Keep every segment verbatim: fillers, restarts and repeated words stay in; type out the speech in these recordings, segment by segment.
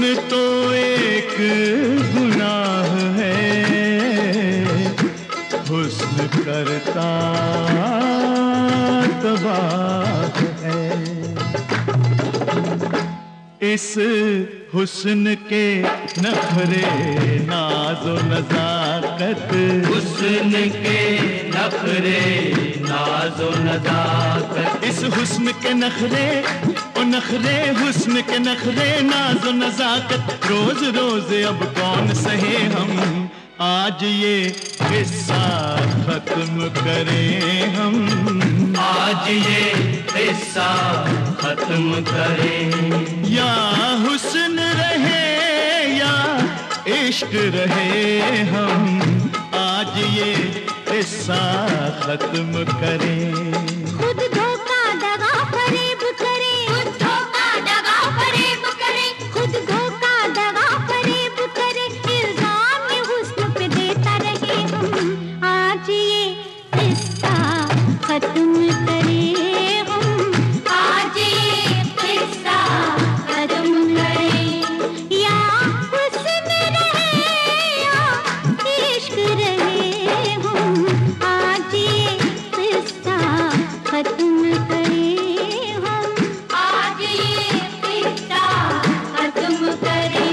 हुस्न तो एक गुनाह है, हुस्न करता तबाह है। इस हुस्न के नखरे नाज़ो नज़ाकत, हुस्न के नखरे नाज़ो नज़ाकत, इस हुस्न के नखरे ओ नखरे, हुस्न के नखरे नाज़ो नज़ाकत, रोज रोज अब कौन सहे हम, आज ये किस्सा खत्म करें हम, आज ये किस्सा खत्म करें। या हुस्न रहे या इश्क रहे, हम आज ये किस्सा खत्म करें। खुद धोखा दगा फरेब करे, खुद धोखा दगा फरेब करे, खुद धोखा दगा फरेब करे, इल्जाम ये हुस्न पे देता रहे हम, आज ये किस्सा खत्म करें हम, आज ये किस्सा खत्म करें। या हुस्न रहे या इश्क रहे हम, आज ये किस्सा खत्म करें हम, आज ये किस्सा खत्म करें।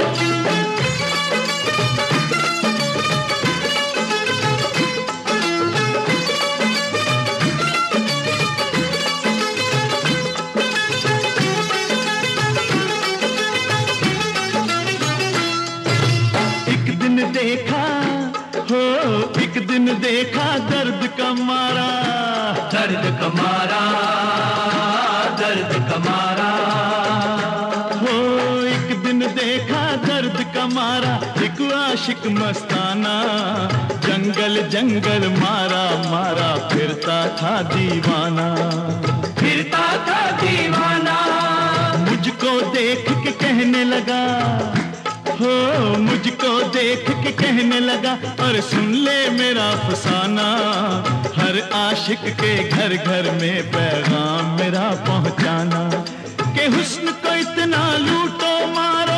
एक दिन देखा हो, एक दिन देखा दर्द का मारा, दर्द कमारा, दर्द कमारा, हो एक दिन देखा दर्द का मारा, एक आशिक मस्ताना, जंगल जंगल मारा मारा, फिरता था दीवाना, फिरता था दीवाना, मुझको देख के कहने लगा, हो मुझको देख के कहने लगा, और सुन ले मेरा फसाना, हर आशिक के घर घर में पैगाम मेरा पहुंचाना, कि हुस्न को इतना लूटो मारो,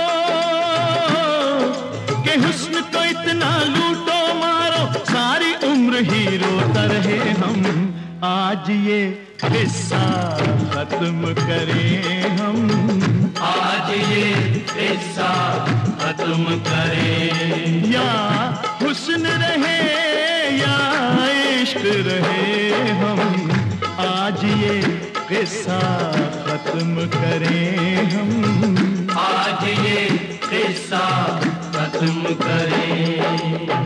कि हुस्न को इतना लूटो मारो, सारी उम्र ही रोता रहे हम, आज ये किस्सा खत्म करें हम, आज ये किस्सा खत्म करें। या हुस्न रहे या इश्क रहे हम, आज ये किस्सा खत्म करें हम, आज ये किस्सा खत्म करें।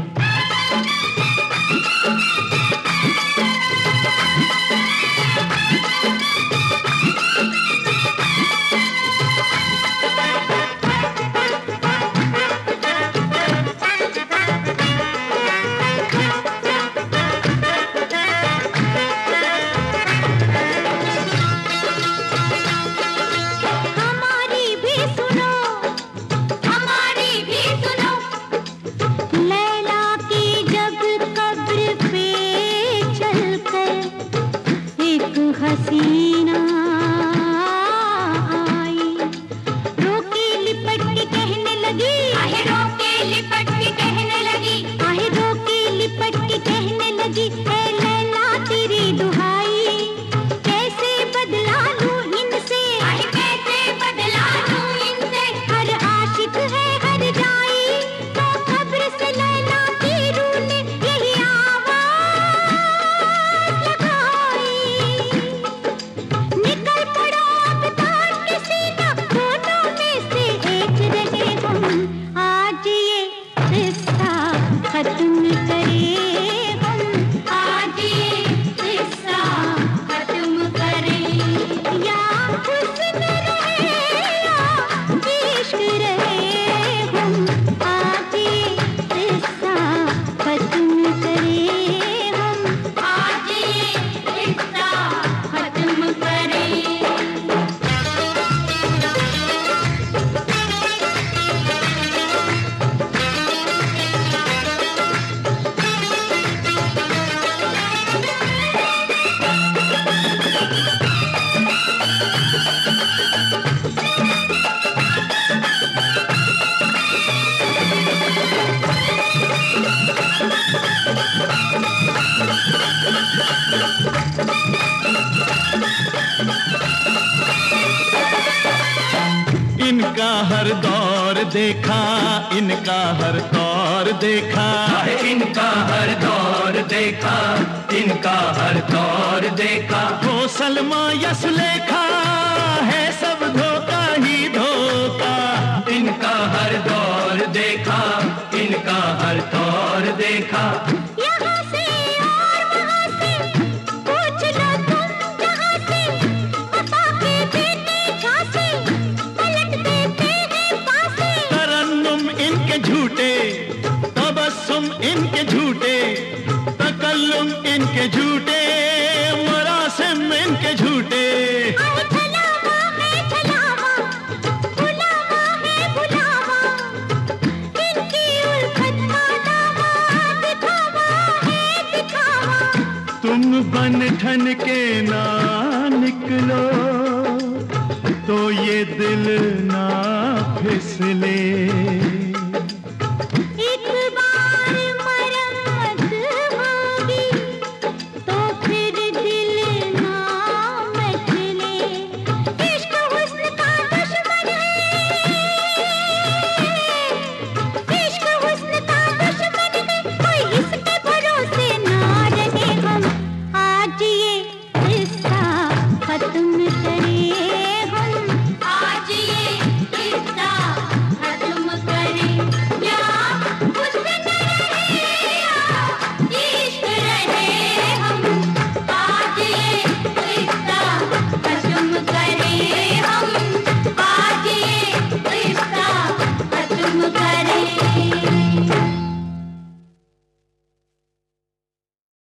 हमारी भी सुनो, हमारी भी सुनो, लैला इनका हर दौर देखा, इनका हर दौर देखा, इनका हर दौर देखा, इनका हर दौर देखा। हो सलमा या सुलेखा है सब धोखा ही धोखा। इनका हर दौर देखा, इनका हर दौर देखा। यहाँ से और वहाँ से पूछ लो तुम जहाँ से, बता के देते झांसे, पलट देते हैं पासे। तरन्नुम इनके झूठे, तबस्सुम इनके झूठे, तकल्लुम इनके झूठे, मरासिम इनके झूठे। आए छलावा है छलावा, बुलावा है बुलावा, इनकी उल्फत का दावा, दिखावा है दिखावा। तुम बन ठन के ना निकलो तो ये दिल ना फिसले।